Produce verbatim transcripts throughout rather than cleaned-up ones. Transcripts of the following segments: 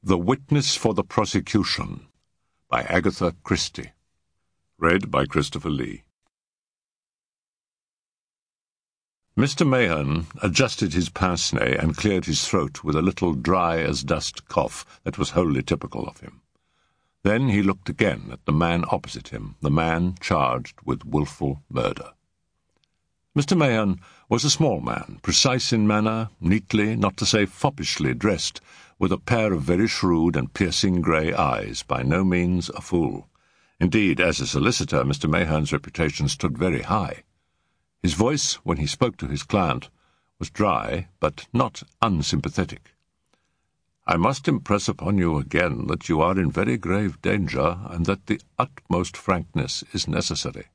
The Witness for the Prosecution by Agatha Christie. Read by Christopher Lee. Mister Mahon adjusted his pince-nez and cleared his throat with a little dry-as-dust cough that was wholly typical of him. Then he looked again at the man opposite him, the man charged with wilful murder. Mister Mahon was a small man, precise in manner, neatly, not to say foppishly dressed, with a pair of very shrewd and piercing grey eyes, by no means a fool. Indeed, as a solicitor, Mister Mahon's reputation stood very high. His voice, when he spoke to his client, was dry, but not unsympathetic. "I must impress upon you again that you are in very grave danger, and that the utmost frankness is necessary."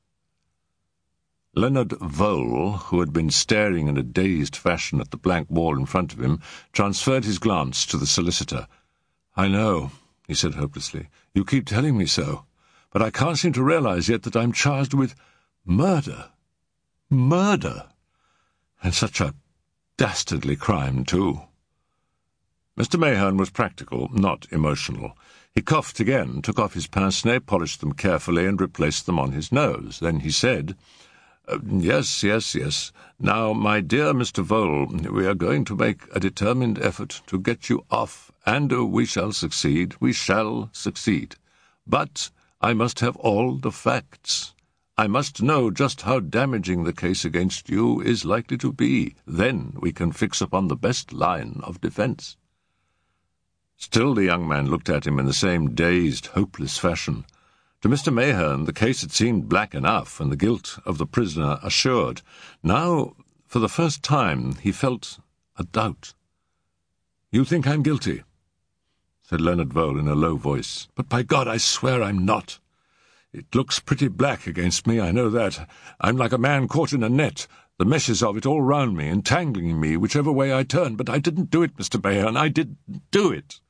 Leonard Vole, who had been staring in a dazed fashion at the blank wall in front of him, transferred his glance to the solicitor. "I know," he said hopelessly. "You keep telling me so. But I can't seem to realize yet that I'm charged with murder. Murder! And such a dastardly crime, too." Mister Mahon was practical, not emotional. He coughed again, took off his pince-nez, polished them carefully, and replaced them on his nose. Then he said, Uh, yes, yes, yes. Now, my dear Mister Vole, we are going to make a determined effort to get you off, and uh, we shall succeed, we shall succeed. But I must have all the facts. I must know just how damaging the case against you is likely to be. Then we can fix upon the best line of defence." Still the young man looked at him in the same dazed, hopeless fashion. To Mister Mahon the case had seemed black enough, and the guilt of the prisoner assured. Now, for the first time, he felt a doubt. "You think I'm guilty?" said Leonard Vole in a low voice. "But by God, I swear I'm not. It looks pretty black against me, I know that. I'm like a man caught in a net, the meshes of it all round me, entangling me whichever way I turn. But I didn't do it, Mister Mahon, I didn't do it."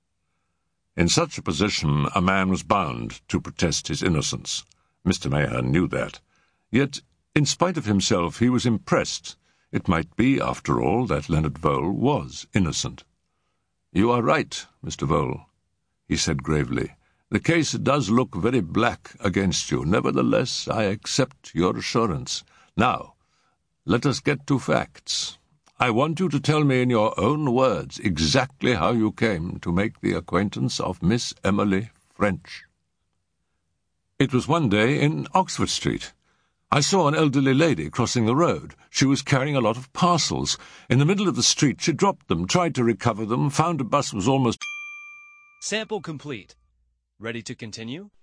In such a position a man was bound to protest his innocence. Mister Mahon knew that. Yet, in spite of himself, he was impressed. It might be, after all, that Leonard Vole was innocent. "You are right, Mister Vole," he said gravely. "The case does look very black against you. Nevertheless, I accept your assurance. Now, let us get to facts. I want you to tell me in your own words exactly how you came to make the acquaintance of Miss Emily French." "It was one day in Oxford Street. I saw an elderly lady crossing the road. She was carrying a lot of parcels. In the middle of the street she dropped them, tried to recover them, found a bus was almost—" Sample complete. Ready to continue?